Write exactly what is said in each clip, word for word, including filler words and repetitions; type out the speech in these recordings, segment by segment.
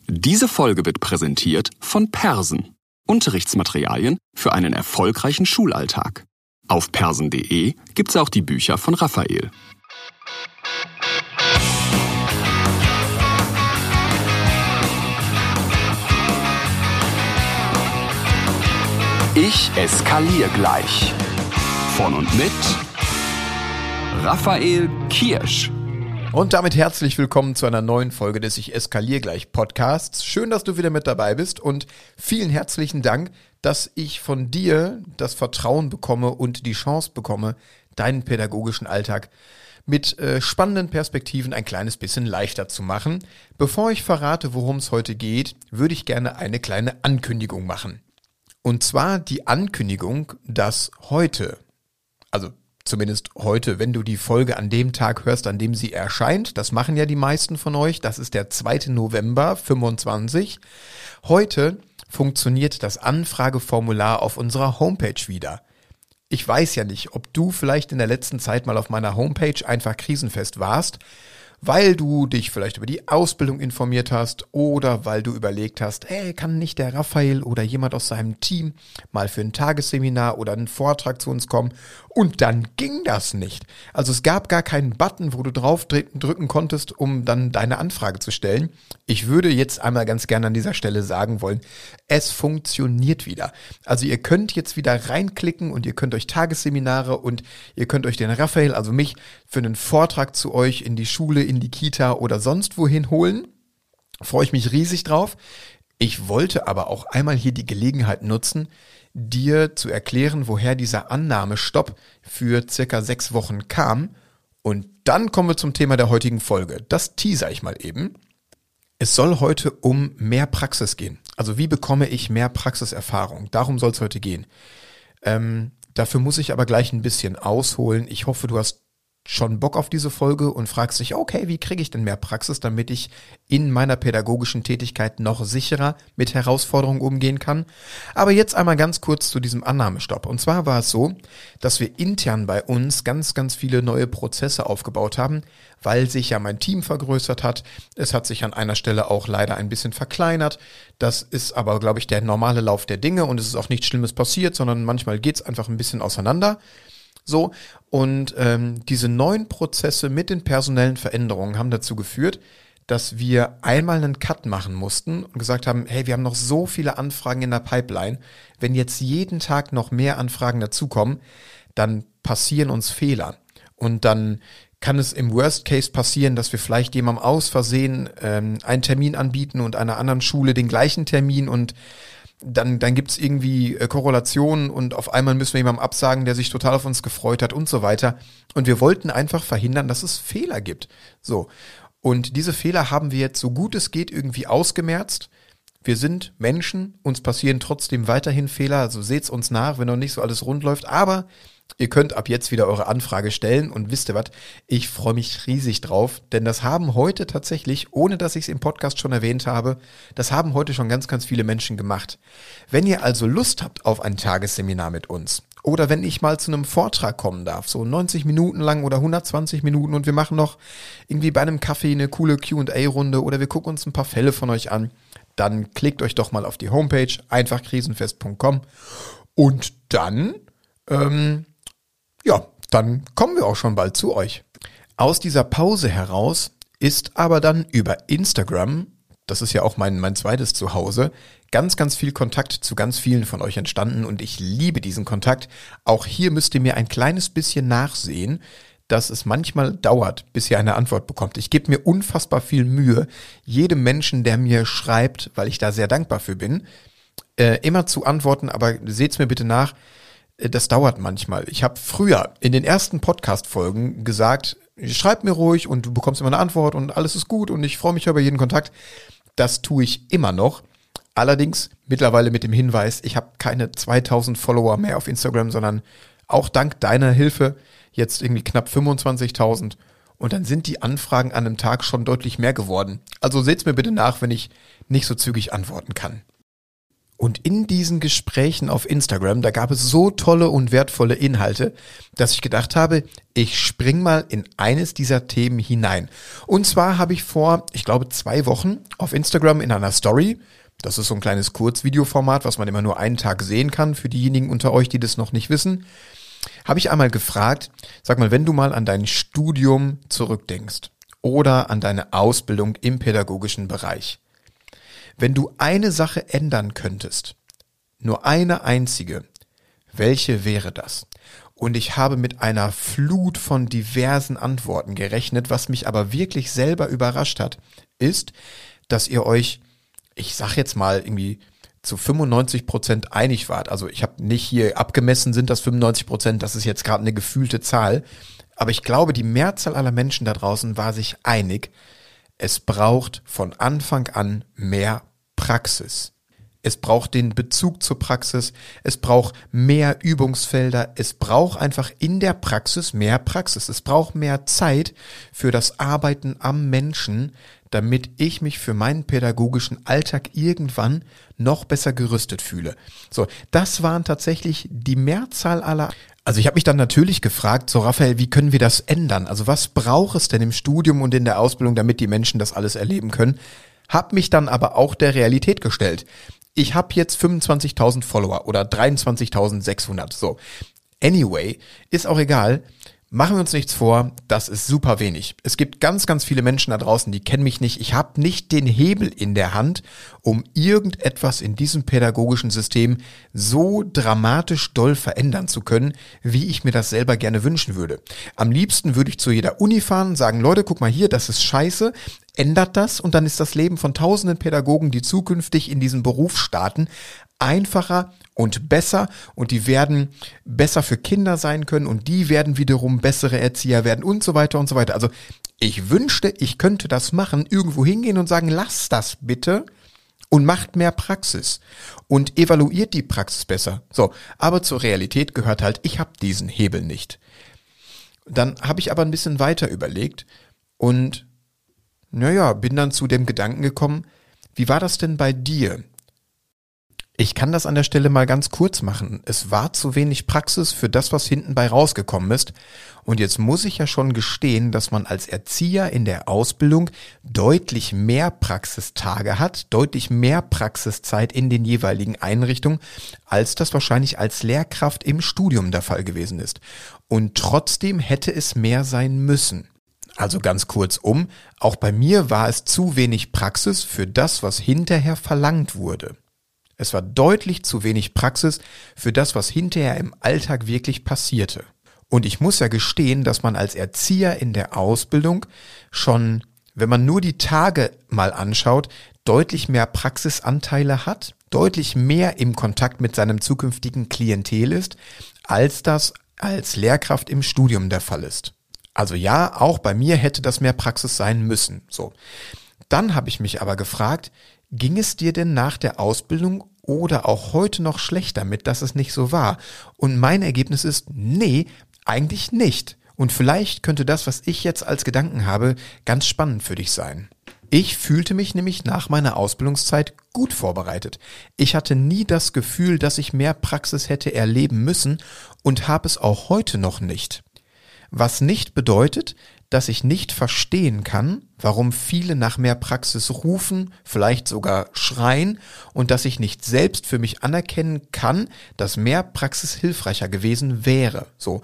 Diese Folge wird präsentiert von Persen. Unterrichtsmaterialien für einen erfolgreichen Schulalltag. Auf persen punkt de gibt's auch die Bücher von Raphael. Ich eskaliere gleich. Von und mit Raphael Kirsch. Und damit herzlich willkommen zu einer neuen Folge des Ich eskaliere gleich Podcasts. Schön, dass du wieder mit dabei bist und vielen herzlichen Dank, dass ich von dir das Vertrauen bekomme und die Chance bekomme, deinen pädagogischen Alltag mit äh, spannenden Perspektiven ein kleines bisschen leichter zu machen. Bevor ich verrate, worum es heute geht, würde ich gerne eine kleine Ankündigung machen. Und zwar die Ankündigung, dass heute, also zumindest heute, wenn du die Folge an dem Tag hörst, an dem sie erscheint, das machen ja die meisten von euch, das ist der zweite November fünfundzwanzig. Heute funktioniert das Anfrageformular auf unserer Homepage wieder. Ich weiß ja nicht, ob du vielleicht in der letzten Zeit mal auf meiner Homepage einfach krisenfest warst, weil du dich vielleicht über die Ausbildung informiert hast oder weil du überlegt hast, hey, kann nicht der Raphael oder jemand aus seinem Team mal für ein Tagesseminar oder einen Vortrag zu uns kommen? Und dann ging das nicht. Also es gab gar keinen Button, wo du drauf drücken konntest, um dann deine Anfrage zu stellen. Ich würde jetzt einmal ganz gerne an dieser Stelle sagen wollen, es funktioniert wieder. Also ihr könnt jetzt wieder reinklicken und ihr könnt euch Tagesseminare und ihr könnt euch den Raphael, also mich, für einen Vortrag zu euch in die Schule, in die Kita oder sonst wohin holen. Freue ich mich riesig drauf. Ich wollte aber auch einmal hier die Gelegenheit nutzen, dir zu erklären, woher dieser Annahmestopp für circa sechs Wochen kam. Und dann kommen wir zum Thema der heutigen Folge. Das teaser ich mal eben. Es soll heute um mehr Praxis gehen. Also wie bekomme ich mehr Praxiserfahrung? Darum soll es heute gehen. Ähm, dafür muss ich aber gleich ein bisschen ausholen. Ich hoffe, du hast schon Bock auf diese Folge und fragst dich, okay, wie kriege ich denn mehr Praxis, damit ich in meiner pädagogischen Tätigkeit noch sicherer mit Herausforderungen umgehen kann. Aber jetzt einmal ganz kurz zu diesem Annahmestopp. Und zwar war es so, dass wir intern bei uns ganz, ganz viele neue Prozesse aufgebaut haben, weil sich ja mein Team vergrößert hat. Es hat sich an einer Stelle auch leider ein bisschen verkleinert. Das ist aber, glaube ich, der normale Lauf der Dinge und es ist auch nichts Schlimmes passiert, sondern manchmal geht es einfach ein bisschen auseinander. So, und ähm, diese neuen Prozesse mit den personellen Veränderungen haben dazu geführt, dass wir einmal einen Cut machen mussten und gesagt haben, hey, wir haben noch so viele Anfragen in der Pipeline. Wenn jetzt jeden Tag noch mehr Anfragen dazukommen, dann passieren uns Fehler. Und dann kann es im Worst Case passieren, dass wir vielleicht jemandem aus Versehen ähm, einen Termin anbieten und einer anderen Schule den gleichen Termin und Dann, dann gibt's irgendwie äh, Korrelationen und auf einmal müssen wir jemandem absagen, der sich total auf uns gefreut hat und so weiter. Und wir wollten einfach verhindern, dass es Fehler gibt. So. Und diese Fehler haben wir jetzt so gut es geht irgendwie ausgemerzt. Wir sind Menschen, uns passieren trotzdem weiterhin Fehler, also seht's uns nach, wenn noch nicht so alles rund läuft, aber ihr könnt ab jetzt wieder eure Anfrage stellen und wisst ihr was, ich freue mich riesig drauf, denn das haben heute tatsächlich, ohne dass ich es im Podcast schon erwähnt habe, das haben heute schon ganz, ganz viele Menschen gemacht. Wenn ihr also Lust habt auf ein Tagesseminar mit uns oder wenn ich mal zu einem Vortrag kommen darf, so neunzig Minuten lang oder hundertzwanzig Minuten und wir machen noch irgendwie bei einem Kaffee eine coole Q und A-Runde oder wir gucken uns ein paar Fälle von euch an, dann klickt euch doch mal auf die Homepage einfach krisenfest punkt com und dann ähm, Ja, dann kommen wir auch schon bald zu euch. Aus dieser Pause heraus ist aber dann über Instagram, das ist ja auch mein, mein zweites Zuhause, ganz, ganz viel Kontakt zu ganz vielen von euch entstanden und ich liebe diesen Kontakt. Auch hier müsst ihr mir ein kleines bisschen nachsehen, dass es manchmal dauert, bis ihr eine Antwort bekommt. Ich gebe mir unfassbar viel Mühe, jedem Menschen, der mir schreibt, weil ich da sehr dankbar für bin, äh, immer zu antworten, aber seht's mir bitte nach, das dauert manchmal. Ich habe früher in den ersten Podcast-Folgen gesagt, schreib mir ruhig und du bekommst immer eine Antwort und alles ist gut und ich freue mich über jeden Kontakt. Das tue ich immer noch. Allerdings mittlerweile mit dem Hinweis, ich habe keine zweitausend Follower mehr auf Instagram, sondern auch dank deiner Hilfe jetzt irgendwie knapp fünfundzwanzigtausend und dann sind die Anfragen an einem Tag schon deutlich mehr geworden. Also seht's mir bitte nach, wenn ich nicht so zügig antworten kann. Und in diesen Gesprächen auf Instagram, da gab es so tolle und wertvolle Inhalte, dass ich gedacht habe, ich spring mal in eines dieser Themen hinein. Und zwar habe ich vor, ich glaube, zwei Wochen auf Instagram in einer Story, das ist so ein kleines Kurzvideoformat, was man immer nur einen Tag sehen kann, für diejenigen unter euch, die das noch nicht wissen, habe ich einmal gefragt, sag mal, wenn du mal an dein Studium zurückdenkst oder an deine Ausbildung im pädagogischen Bereich, wenn du eine Sache ändern könntest, nur eine einzige, welche wäre das? Und ich habe mit einer Flut von diversen Antworten gerechnet, was mich aber wirklich selber überrascht hat, ist, dass ihr euch, ich sag jetzt mal irgendwie zu fünfundneunzig Prozent einig wart. Also ich habe nicht hier abgemessen, sind das fünfundneunzig Prozent, das ist jetzt gerade eine gefühlte Zahl. Aber ich glaube, die Mehrzahl aller Menschen da draußen war sich einig, es braucht von Anfang an mehr Praxis. Es braucht den Bezug zur Praxis, es braucht mehr Übungsfelder, es braucht einfach in der Praxis mehr Praxis. Es braucht mehr Zeit für das Arbeiten am Menschen, damit ich mich für meinen pädagogischen Alltag irgendwann noch besser gerüstet fühle. So, das waren tatsächlich die Mehrzahl aller. Also ich habe mich dann natürlich gefragt, so Raphael, wie können wir das ändern? Also was braucht es denn im Studium und in der Ausbildung, damit die Menschen das alles erleben können? Hab mich dann aber auch der Realität gestellt. Ich habe jetzt fünfundzwanzigtausend Follower oder dreiundzwanzigtausendsechshundert. So, anyway, ist auch egal. Machen wir uns nichts vor, das ist super wenig. Es gibt ganz, ganz viele Menschen da draußen, die kennen mich nicht. Ich habe nicht den Hebel in der Hand, um irgendetwas in diesem pädagogischen System so dramatisch doll verändern zu können, wie ich mir das selber gerne wünschen würde. Am liebsten würde ich zu jeder Uni fahren und sagen, Leute, guck mal hier, das ist scheiße, ändert das und dann ist das Leben von tausenden Pädagogen, die zukünftig in diesen Beruf starten, einfacher und besser und die werden besser für Kinder sein können und die werden wiederum bessere Erzieher werden und so weiter und so weiter. Also ich wünschte, ich könnte das machen, irgendwo hingehen und sagen, lasst das bitte und macht mehr Praxis und evaluiert die Praxis besser. So, aber zur Realität gehört halt, ich habe diesen Hebel nicht. Dann habe ich aber ein bisschen weiter überlegt und naja, bin dann zu dem Gedanken gekommen, wie war das denn bei dir? Ich kann das an der Stelle mal ganz kurz machen. Es war zu wenig Praxis für das, was hinten bei rausgekommen ist. Und jetzt muss ich ja schon gestehen, dass man als Erzieher in der Ausbildung deutlich mehr Praxistage hat, deutlich mehr Praxiszeit in den jeweiligen Einrichtungen, als das wahrscheinlich als Lehrkraft im Studium der Fall gewesen ist. Und trotzdem hätte es mehr sein müssen. Also ganz kurzum, auch bei mir war es zu wenig Praxis für das, was hinterher verlangt wurde. Es war deutlich zu wenig Praxis für das, was hinterher im Alltag wirklich passierte. Und ich muss ja gestehen, dass man als Erzieher in der Ausbildung schon, wenn man nur die Tage mal anschaut, deutlich mehr Praxisanteile hat, deutlich mehr im Kontakt mit seinem zukünftigen Klientel ist, als das als Lehrkraft im Studium der Fall ist. Also ja, auch bei mir hätte das mehr Praxis sein müssen. So. Dann habe ich mich aber gefragt, ging es dir denn nach der Ausbildung oder auch heute noch schlecht damit, dass es nicht so war? Und mein Ergebnis ist, nee, eigentlich nicht. Und vielleicht könnte das, was ich jetzt als Gedanken habe, ganz spannend für dich sein. Ich fühlte mich nämlich nach meiner Ausbildungszeit gut vorbereitet. Ich hatte nie das Gefühl, dass ich mehr Praxis hätte erleben müssen und habe es auch heute noch nicht. Was nicht bedeutet, dass ich nicht verstehen kann, warum viele nach mehr Praxis rufen, vielleicht sogar schreien und dass ich nicht selbst für mich anerkennen kann, dass mehr Praxis hilfreicher gewesen wäre. So.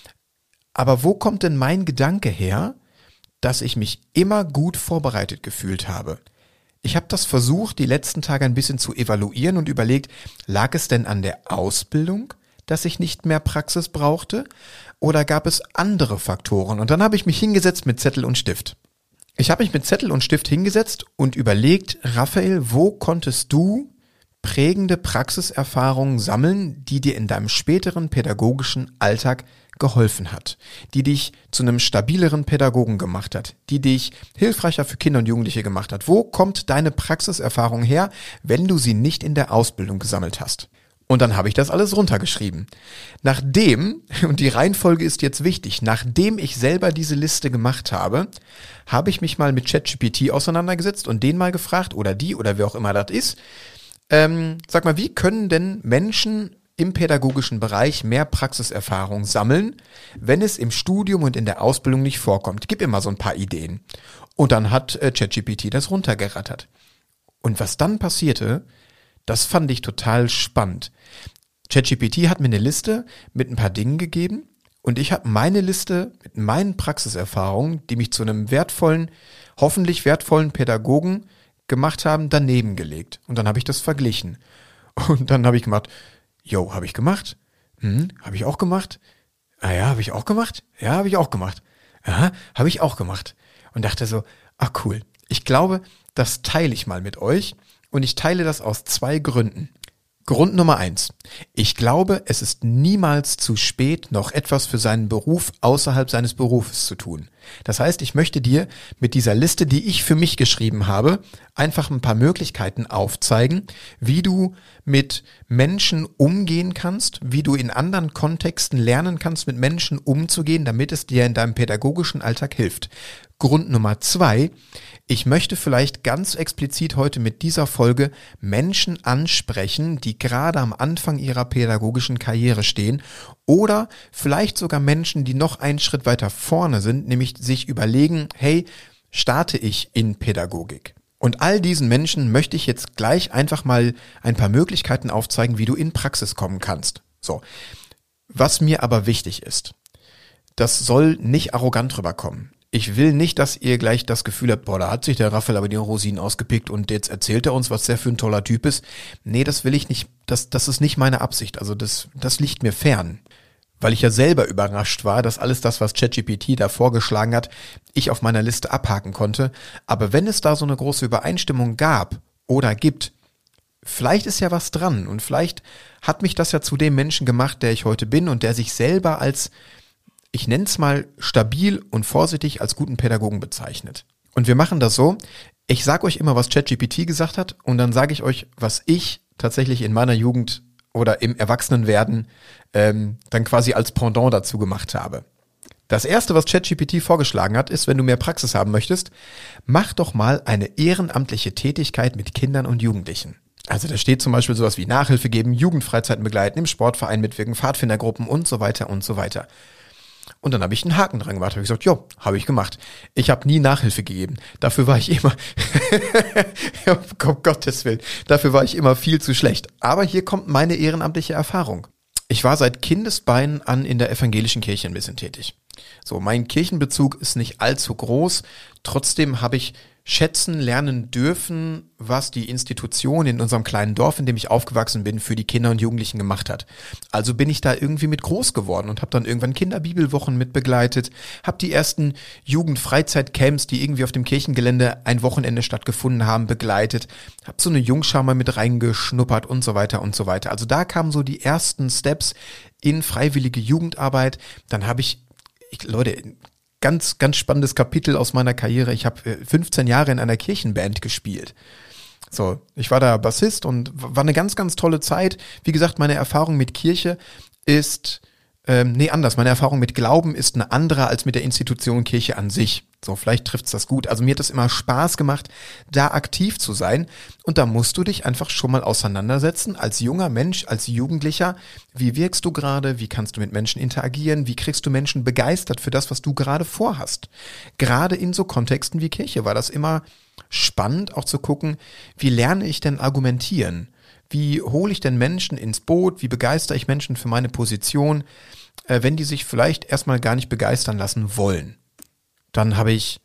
Aber wo kommt denn mein Gedanke her, dass ich mich immer gut vorbereitet gefühlt habe? Ich habe das versucht, die letzten Tage ein bisschen zu evaluieren und überlegt, lag es denn an der Ausbildung, dass ich nicht mehr Praxis brauchte? Oder gab es andere Faktoren? Und dann habe ich mich hingesetzt mit Zettel und Stift. Ich habe mich mit Zettel und Stift hingesetzt und überlegt, Raphael, wo konntest du prägende Praxiserfahrungen sammeln, die dir in deinem späteren pädagogischen Alltag geholfen hat, die dich zu einem stabileren Pädagogen gemacht hat, die dich hilfreicher für Kinder und Jugendliche gemacht hat? Wo kommt deine Praxiserfahrung her, wenn du sie nicht in der Ausbildung gesammelt hast? Und dann habe ich das alles runtergeschrieben. Nachdem, und die Reihenfolge ist jetzt wichtig, nachdem ich selber diese Liste gemacht habe, habe ich mich mal mit ChatGPT auseinandergesetzt und den mal gefragt, oder die, oder wer auch immer das ist, Ähm, sag mal, wie können denn Menschen im pädagogischen Bereich mehr Praxiserfahrung sammeln, wenn es im Studium und in der Ausbildung nicht vorkommt? Gib mir mal so ein paar Ideen. Und dann hat äh, ChatGPT das runtergerattert. Und was dann passierte, das fand ich total spannend. ChatGPT hat mir eine Liste mit ein paar Dingen gegeben und ich habe meine Liste mit meinen Praxiserfahrungen, die mich zu einem wertvollen, hoffentlich wertvollen Pädagogen gemacht haben, daneben gelegt. Und dann habe ich das verglichen. Und dann habe ich gemacht, jo, habe ich gemacht? Hm, habe ich auch gemacht? Ah ja, habe ich auch gemacht? Ja, habe ich auch gemacht. Aha, habe ich auch gemacht. Und dachte so, ach cool, ich glaube, das teile ich mal mit euch. Und ich teile das aus zwei Gründen. Grund Nummer eins. Ich glaube, es ist niemals zu spät, noch etwas für seinen Beruf außerhalb seines Berufes zu tun. Das heißt, ich möchte dir mit dieser Liste, die ich für mich geschrieben habe, einfach ein paar Möglichkeiten aufzeigen, wie du mit Menschen umgehen kannst, wie du in anderen Kontexten lernen kannst, mit Menschen umzugehen, damit es dir in deinem pädagogischen Alltag hilft. Grund Nummer zwei. Ich möchte vielleicht ganz explizit heute mit dieser Folge Menschen ansprechen, die gerade am Anfang ihrer pädagogischen Karriere stehen oder vielleicht sogar Menschen, die noch einen Schritt weiter vorne sind, nämlich sich überlegen, hey, starte ich in Pädagogik? Und all diesen Menschen möchte ich jetzt gleich einfach mal ein paar Möglichkeiten aufzeigen, wie du in Praxis kommen kannst. So, was mir aber wichtig ist, das soll nicht arrogant rüberkommen. Ich will nicht, dass ihr gleich das Gefühl habt, boah, da hat sich der Raphael aber die Rosinen ausgepickt und jetzt erzählt er uns, was der für ein toller Typ ist. Nee, das will ich nicht, das, das ist nicht meine Absicht. Also das, das liegt mir fern. Weil ich ja selber überrascht war, dass alles das, was ChatGPT da vorgeschlagen hat, ich auf meiner Liste abhaken konnte. Aber wenn es da so eine große Übereinstimmung gab oder gibt, vielleicht ist ja was dran und vielleicht hat mich das ja zu dem Menschen gemacht, der ich heute bin und der sich selber als, ich nenne es mal, stabil und vorsichtig als guten Pädagogen bezeichnet. Und wir machen das so, ich sage euch immer, was ChatGPT gesagt hat und dann sage ich euch, was ich tatsächlich in meiner Jugend oder im Erwachsenenwerden ähm, dann quasi als Pendant dazu gemacht habe. Das erste, was ChatGPT vorgeschlagen hat, ist, wenn du mehr Praxis haben möchtest, mach doch mal eine ehrenamtliche Tätigkeit mit Kindern und Jugendlichen. Also da steht zum Beispiel sowas wie Nachhilfe geben, Jugendfreizeiten begleiten, im Sportverein mitwirken, Pfadfindergruppen und so weiter und so weiter. Und dann habe ich einen Haken dran gemacht, habe ich gesagt, jo, habe ich gemacht. Ich habe nie Nachhilfe gegeben. Dafür war ich immer, um Gottes Willen, dafür war ich immer viel zu schlecht. Aber hier kommt meine ehrenamtliche Erfahrung. Ich war seit Kindesbeinen an in der evangelischen Kirche ein bisschen tätig. So, mein Kirchenbezug ist nicht allzu groß. Trotzdem habe ich schätzen lernen dürfen, was die Institution in unserem kleinen Dorf, in dem ich aufgewachsen bin, für die Kinder und Jugendlichen gemacht hat. Also bin ich da irgendwie mit groß geworden und habe dann irgendwann Kinderbibelwochen mit begleitet, habe die ersten Jugendfreizeitcamps, die irgendwie auf dem Kirchengelände ein Wochenende stattgefunden haben, begleitet, habe so eine Jungschau mal mit reingeschnuppert und so weiter und so weiter. Also da kamen so die ersten Steps in freiwillige Jugendarbeit. Dann habe ich, ich Leute, Ganz, ganz spannendes Kapitel aus meiner Karriere. Ich habe fünfzehn Jahre in einer Kirchenband gespielt. So, ich war da Bassist und war eine ganz, ganz tolle Zeit. Wie gesagt, meine Erfahrung mit Kirche ist, ähm, nee, anders. Meine Erfahrung mit Glauben ist eine andere als mit der Institution Kirche an sich. So, vielleicht trifft's das gut. Also mir hat es immer Spaß gemacht, da aktiv zu sein. Und da musst du dich einfach schon mal auseinandersetzen, als junger Mensch, als Jugendlicher. Wie wirkst du gerade? Wie kannst du mit Menschen interagieren? Wie kriegst du Menschen begeistert für das, was du gerade vorhast? Gerade in so Kontexten wie Kirche war das immer spannend, auch zu gucken, wie lerne ich denn argumentieren? Wie hole ich denn Menschen ins Boot? Wie begeistere ich Menschen für meine Position, äh, wenn die sich vielleicht erstmal gar nicht begeistern lassen wollen? Dann habe ich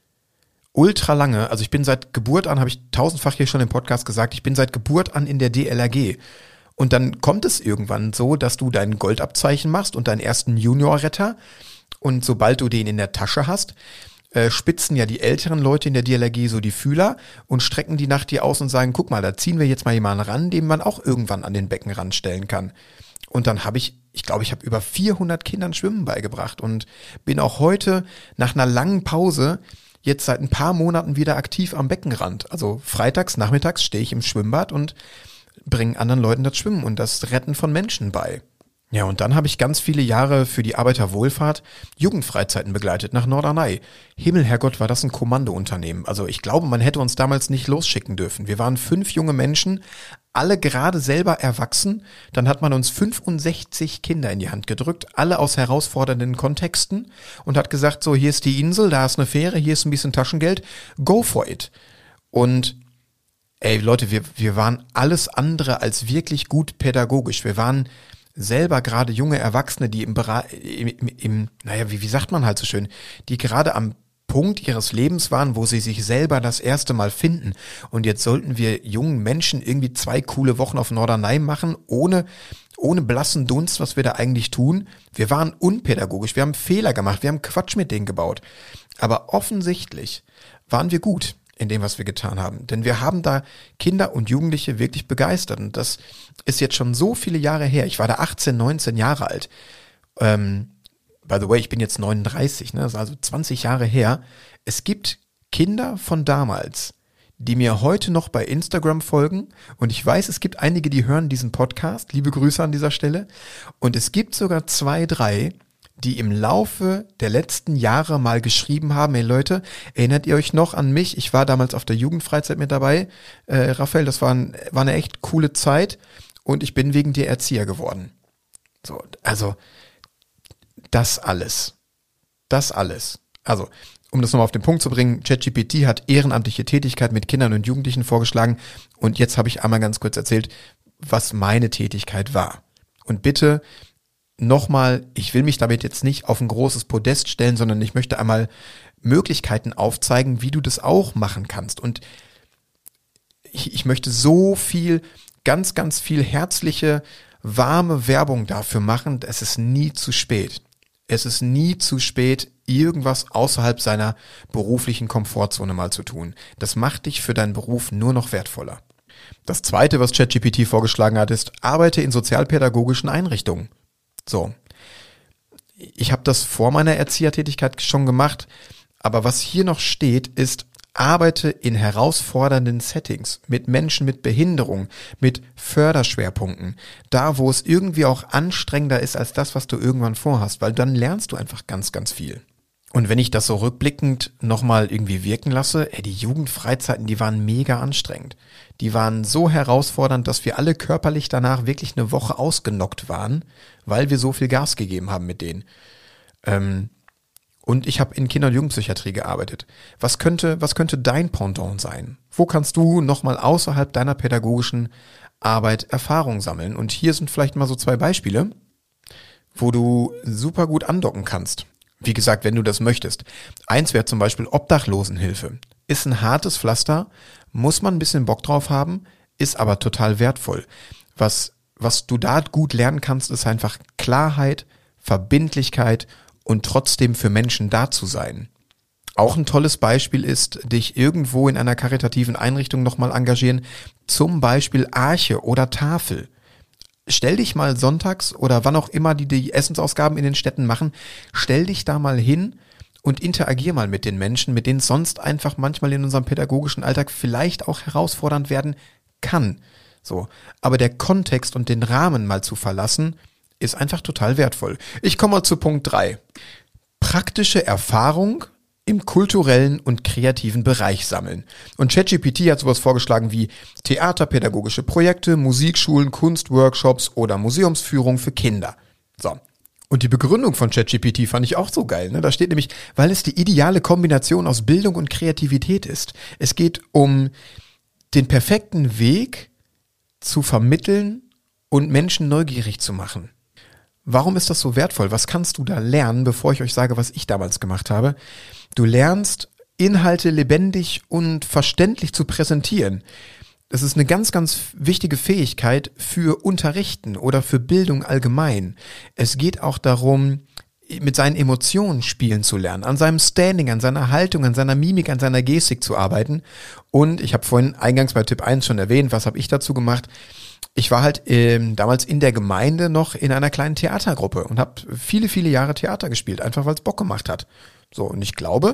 ultra lange, also ich bin seit Geburt an, habe ich tausendfach hier schon im Podcast gesagt, ich bin seit Geburt an in der D L R G. Und dann kommt es irgendwann so, dass du dein Goldabzeichen machst und deinen ersten Juniorretter. Und sobald du den in der Tasche hast, äh, spitzen ja die älteren Leute in der D L R G so die Fühler und strecken die nach dir aus und sagen, guck mal, da ziehen wir jetzt mal jemanden ran, den man auch irgendwann an den Beckenrand stellen kann. Und dann habe ich, ich glaube, ich habe über vierhundert Kindern Schwimmen beigebracht und bin auch heute nach einer langen Pause jetzt seit ein paar Monaten wieder aktiv am Beckenrand. Also freitags, nachmittags stehe ich im Schwimmbad und bringe anderen Leuten das Schwimmen und das Retten von Menschen bei. Ja, und dann habe ich ganz viele Jahre für die Arbeiterwohlfahrt Jugendfreizeiten begleitet nach Norderney. Himmel, Herrgott, war das ein Kommandounternehmen. Also ich glaube, man hätte uns damals nicht losschicken dürfen. Wir waren fünf junge Menschen, alle gerade selber erwachsen. Dann hat man uns fünfundsechzig Kinder in die Hand gedrückt, alle aus herausfordernden Kontexten und hat gesagt, so, hier ist die Insel, da ist eine Fähre, hier ist ein bisschen Taschengeld, go for it. Und ey, Leute, wir, wir waren alles andere als wirklich gut pädagogisch. Wir waren selber gerade junge Erwachsene, die im, im, im, im naja, wie, wie sagt man halt so schön, die gerade am Punkt ihres Lebens waren, wo sie sich selber das erste Mal finden. Und jetzt sollten wir jungen Menschen irgendwie zwei coole Wochen auf Norderney machen, ohne, ohne blassen Dunst, was wir da eigentlich tun. Wir waren unpädagogisch, wir haben Fehler gemacht, wir haben Quatsch mit denen gebaut. Aber offensichtlich waren wir gut in dem, was wir getan haben. Denn wir haben da Kinder und Jugendliche wirklich begeistert. Und das ist jetzt schon so viele Jahre her. Ich war da achtzehn, neunzehn Jahre alt. Ähm, by the way, ich bin jetzt neununddreißig, ne? Das ist also zwanzig Jahre her. Es gibt Kinder von damals, die mir heute noch bei Instagram folgen. Und ich weiß, es gibt einige, die hören diesen Podcast. Liebe Grüße an dieser Stelle. Und es gibt sogar zwei, drei, die im Laufe der letzten Jahre mal geschrieben haben, hey Leute, erinnert ihr euch noch an mich? Ich war damals auf der Jugendfreizeit mit dabei. Äh, Raphael, das war, ein, war eine echt coole Zeit und ich bin wegen dir Erzieher geworden. So, also das alles. Das alles. Also, um das nochmal auf den Punkt zu bringen, ChatGPT hat ehrenamtliche Tätigkeit mit Kindern und Jugendlichen vorgeschlagen und jetzt habe ich einmal ganz kurz erzählt, was meine Tätigkeit war. Und bitte nochmal, ich will mich damit jetzt nicht auf ein großes Podest stellen, sondern ich möchte einmal Möglichkeiten aufzeigen, wie du das auch machen kannst. Und ich, ich möchte so viel, ganz, ganz viel herzliche, warme Werbung dafür machen. Es ist nie zu spät. Es ist nie zu spät, irgendwas außerhalb seiner beruflichen Komfortzone mal zu tun. Das macht dich für deinen Beruf nur noch wertvoller. Das Zweite, was ChatGPT vorgeschlagen hat, ist, arbeite in sozialpädagogischen Einrichtungen. So, ich habe das vor meiner Erziehertätigkeit schon gemacht, aber was hier noch steht, ist, arbeite in herausfordernden Settings mit Menschen mit Behinderung, mit Förderschwerpunkten, da wo es irgendwie auch anstrengender ist als das, was du irgendwann vorhast, weil dann lernst du einfach ganz, ganz viel. Und wenn ich das so rückblickend nochmal irgendwie wirken lasse, ey, die Jugendfreizeiten, die waren mega anstrengend. Die waren so herausfordernd, dass wir alle körperlich danach wirklich eine Woche ausgenockt waren, weil wir so viel Gas gegeben haben mit denen. Ähm, und ich habe in Kinder- und Jugendpsychiatrie gearbeitet. Was könnte, was könnte dein Pendant sein? Wo kannst du nochmal außerhalb deiner pädagogischen Arbeit Erfahrung sammeln? Und hier sind vielleicht mal so zwei Beispiele, wo du super gut andocken kannst. Wie gesagt, wenn du das möchtest. Eins wäre zum Beispiel Obdachlosenhilfe. Ist ein hartes Pflaster, muss man ein bisschen Bock drauf haben, ist aber total wertvoll. Was, was du da gut lernen kannst, ist einfach Klarheit, Verbindlichkeit und trotzdem für Menschen da zu sein. Auch ein tolles Beispiel ist, dich irgendwo in einer karitativen Einrichtung nochmal engagieren, zum Beispiel Arche oder Tafel. Stell dich mal sonntags oder wann auch immer die die Essensausgaben in den Städten machen, stell dich da mal hin und interagier mal mit den Menschen, mit denen es sonst einfach manchmal in unserem pädagogischen Alltag vielleicht auch herausfordernd werden kann. So, aber der Kontext und den Rahmen mal zu verlassen, ist einfach total wertvoll. Ich komme mal zu Punkt drei. Praktische Erfahrung im kulturellen und kreativen Bereich sammeln. Und ChatGPT hat sowas vorgeschlagen wie theaterpädagogische Projekte, Musikschulen, Kunstworkshops oder Museumsführung für Kinder. So. Und die Begründung von ChatGPT fand ich auch so geil, ne? Da steht nämlich, weil es die ideale Kombination aus Bildung und Kreativität ist. Es geht um den perfekten Weg zu vermitteln und Menschen neugierig zu machen. Warum ist das so wertvoll? Was kannst du da lernen, bevor ich euch sage, was ich damals gemacht habe? Du lernst, Inhalte lebendig und verständlich zu präsentieren. Das ist eine ganz, ganz wichtige Fähigkeit für Unterrichten oder für Bildung allgemein. Es geht auch darum, mit seinen Emotionen spielen zu lernen, an seinem Standing, an seiner Haltung, an seiner Mimik, an seiner Gestik zu arbeiten. Und ich habe vorhin eingangs bei Tipp eins schon erwähnt, was habe ich dazu gemacht? Ich war halt ähm, damals in der Gemeinde noch in einer kleinen Theatergruppe und habe viele, viele Jahre Theater gespielt, einfach weil es Bock gemacht hat. So, und ich glaube,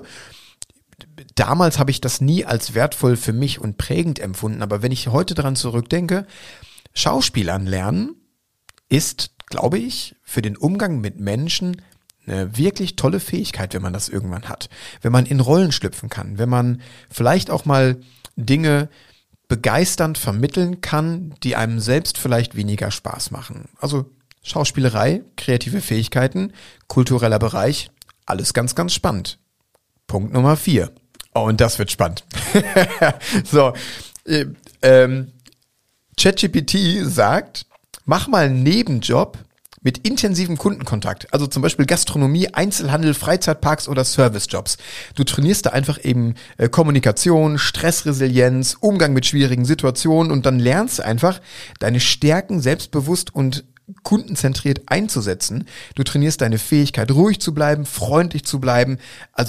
damals habe ich das nie als wertvoll für mich und prägend empfunden, aber wenn ich heute daran zurückdenke, Schauspielern lernen ist, glaube ich, für den Umgang mit Menschen eine wirklich tolle Fähigkeit, wenn man das irgendwann hat. Wenn man in Rollen schlüpfen kann, wenn man vielleicht auch mal Dinge begeisternd vermitteln kann, die einem selbst vielleicht weniger Spaß machen. Also Schauspielerei, kreative Fähigkeiten, kultureller Bereich, alles ganz, ganz spannend. Punkt Nummer vier. Oh, und das wird spannend. so, äh, ähm, ChatGPT sagt, mach mal einen Nebenjob mit intensivem Kundenkontakt, also zum Beispiel Gastronomie, Einzelhandel, Freizeitparks oder Servicejobs. Du trainierst da einfach eben äh, Kommunikation, Stressresilienz, Umgang mit schwierigen Situationen und dann lernst du einfach, deine Stärken selbstbewusst und kundenzentriert einzusetzen. Du trainierst deine Fähigkeit, ruhig zu bleiben, freundlich zu bleiben, also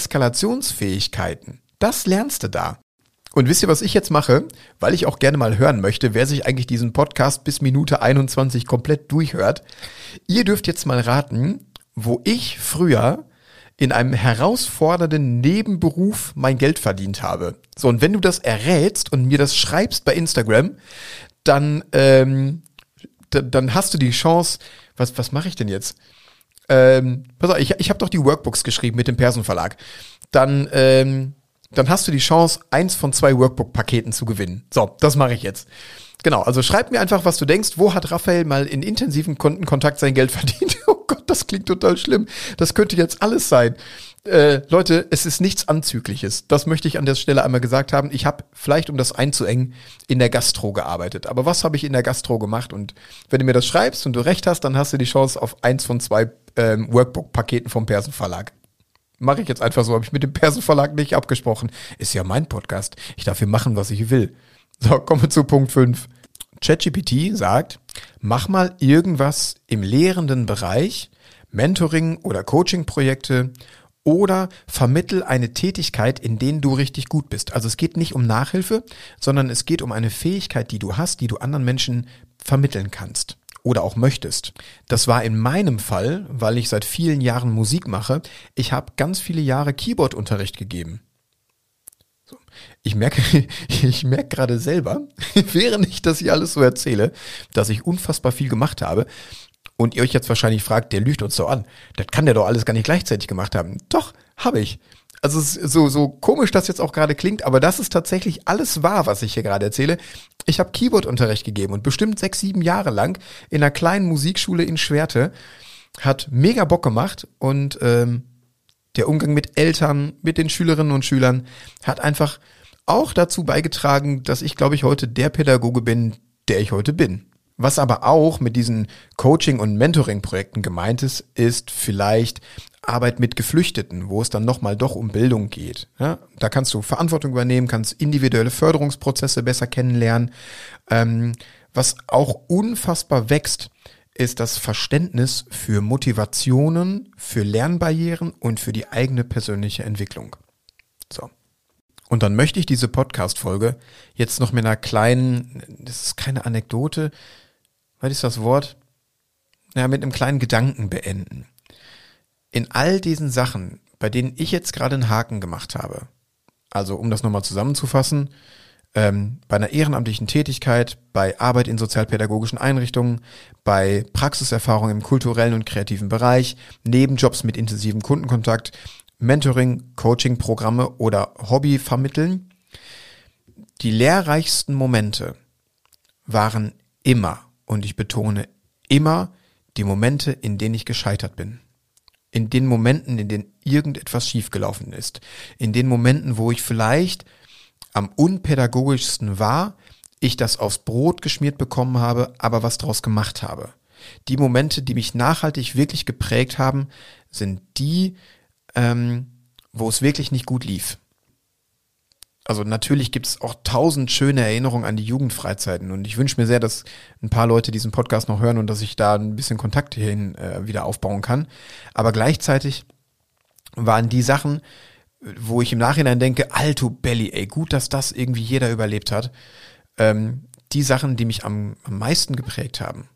Deeskalationsfähigkeiten. Das lernst du da. Und wisst ihr, was ich jetzt mache? Weil ich auch gerne mal hören möchte, wer sich eigentlich diesen Podcast bis Minute einundzwanzig komplett durchhört. Ihr dürft jetzt mal raten, wo ich früher in einem herausfordernden Nebenberuf mein Geld verdient habe. So, und wenn du das errätst und mir das schreibst bei Instagram, dann, ähm, d- dann hast du die Chance, was, was mache ich denn jetzt? Ähm, pass auf, ich, ich habe doch die Workbooks geschrieben mit dem Persen Verlag. Dann, ähm, dann hast du die Chance, eins von zwei Workbook-Paketen zu gewinnen. So, das mache ich jetzt. Genau, also schreib mir einfach, was du denkst. Wo hat Raphael mal in intensiven Kundenkontakt sein Geld verdient? Oh Gott, das klingt total schlimm. Das könnte jetzt alles sein. Äh, Leute, es ist nichts Anzügliches. Das möchte ich an der Stelle einmal gesagt haben. Ich habe vielleicht, um das einzuengen, in der Gastro gearbeitet. Aber was habe ich in der Gastro gemacht? Und wenn du mir das schreibst und du recht hast, dann hast du die Chance auf eins von zwei ähm, Workbook-Paketen vom Persen Verlag. Mache ich jetzt einfach so, habe ich mit dem Persen Verlag nicht abgesprochen. Ist ja mein Podcast. Ich darf hier machen, was ich will. So, kommen wir zu Punkt fünf. ChatGPT sagt, mach mal irgendwas im lehrenden Bereich, Mentoring oder Coaching-Projekte oder vermittel eine Tätigkeit, in denen du richtig gut bist. Also es geht nicht um Nachhilfe, sondern es geht um eine Fähigkeit, die du hast, die du anderen Menschen vermitteln kannst. Oder auch möchtest. Das war in meinem Fall, weil ich seit vielen Jahren Musik mache. Ich habe ganz viele Jahre Keyboard-Unterricht gegeben. So. Ich merke, ich merke gerade selber, während ich das hier alles so erzähle, dass ich unfassbar viel gemacht habe. Und ihr euch jetzt wahrscheinlich fragt, der lügt uns doch an. Das kann der doch alles gar nicht gleichzeitig gemacht haben. Doch, habe ich. Also es ist so, so komisch das jetzt auch gerade klingt, aber das ist tatsächlich alles wahr, was ich hier gerade erzähle. Ich habe Keyboard-Unterricht gegeben und bestimmt sechs, sieben Jahre lang in einer kleinen Musikschule in Schwerte. Hat mega Bock gemacht und ähm, der Umgang mit Eltern, mit den Schülerinnen und Schülern hat einfach auch dazu beigetragen, dass ich, glaube ich, heute der Pädagoge bin, der ich heute bin. Was aber auch mit diesen Coaching- und Mentoring-Projekten gemeint ist, ist vielleicht Arbeit mit Geflüchteten, wo es dann nochmal doch um Bildung geht. Ja, da kannst du Verantwortung übernehmen, kannst individuelle Förderungsprozesse besser kennenlernen. Ähm, was auch unfassbar wächst, ist das Verständnis für Motivationen, für Lernbarrieren und für die eigene persönliche Entwicklung. So. Und dann möchte ich diese Podcast-Folge jetzt noch mit einer kleinen, das ist keine Anekdote, was ist das Wort? Ja, mit einem kleinen Gedanken beenden. In all diesen Sachen, bei denen ich jetzt gerade einen Haken gemacht habe, also um das nochmal zusammenzufassen, ähm, bei einer ehrenamtlichen Tätigkeit, bei Arbeit in sozialpädagogischen Einrichtungen, bei Praxiserfahrung im kulturellen und kreativen Bereich, Nebenjobs mit intensivem Kundenkontakt, Mentoring, Coaching-Programme oder Hobby vermitteln. Die lehrreichsten Momente waren immer, und ich betone immer, die Momente, in denen ich gescheitert bin. In den Momenten, in denen irgendetwas schiefgelaufen ist. In den Momenten, wo ich vielleicht am unpädagogischsten war, ich das aufs Brot geschmiert bekommen habe, aber was draus gemacht habe. Die Momente, die mich nachhaltig wirklich geprägt haben, sind die, ähm, wo es wirklich nicht gut lief. Also natürlich gibt es auch tausend schöne Erinnerungen an die Jugendfreizeiten und ich wünsche mir sehr, dass ein paar Leute diesen Podcast noch hören und dass ich da ein bisschen Kontakt hierhin äh, wieder aufbauen kann. Aber gleichzeitig waren die Sachen, wo ich im Nachhinein denke, alto Belly, ey, gut, dass das irgendwie jeder überlebt hat, ähm, die Sachen, die mich am, am meisten geprägt haben.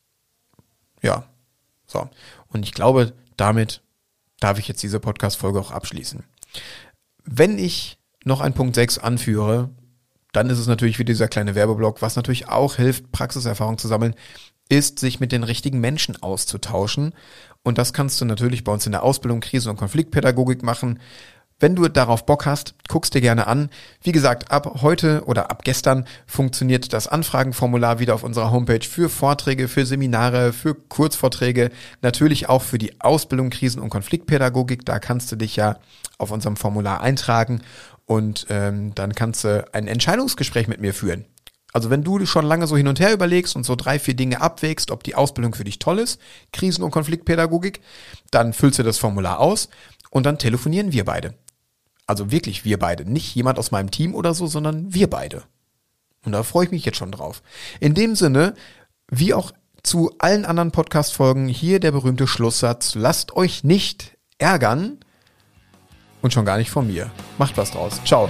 Ja, so. Und ich glaube, damit darf ich jetzt diese Podcast-Folge auch abschließen. Wenn ich noch ein Punkt sechs anführe, dann ist es natürlich wieder dieser kleine Werbeblock, was natürlich auch hilft, Praxiserfahrung zu sammeln, ist, sich mit den richtigen Menschen auszutauschen. Und das kannst du natürlich bei uns in der Ausbildung Krisen- und Konfliktpädagogik machen. Wenn du darauf Bock hast, guckst dir gerne an. Wie gesagt, ab heute oder ab gestern funktioniert das Anfragenformular wieder auf unserer Homepage für Vorträge, für Seminare, für Kurzvorträge, natürlich auch für die Ausbildung Krisen- und Konfliktpädagogik. Da kannst du dich ja auf unserem Formular eintragen und ähm, dann kannst du ein Entscheidungsgespräch mit mir führen. Also wenn du schon lange so hin und her überlegst und so drei, vier Dinge abwägst, ob die Ausbildung für dich toll ist, Krisen- und Konfliktpädagogik, dann füllst du das Formular aus und dann telefonieren wir beide. Also wirklich wir beide, nicht jemand aus meinem Team oder so, sondern wir beide. Und da freue ich mich jetzt schon drauf. In dem Sinne, wie auch zu allen anderen Podcast-Folgen, hier der berühmte Schlusssatz: Lasst euch nicht ärgern und schon gar nicht von mir. Macht was draus. Ciao.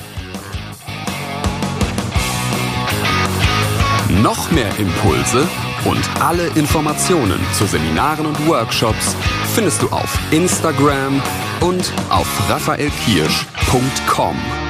Noch mehr Impulse und alle Informationen zu Seminaren und Workshops findest du auf Instagram und auf raphael kirsch punkt com.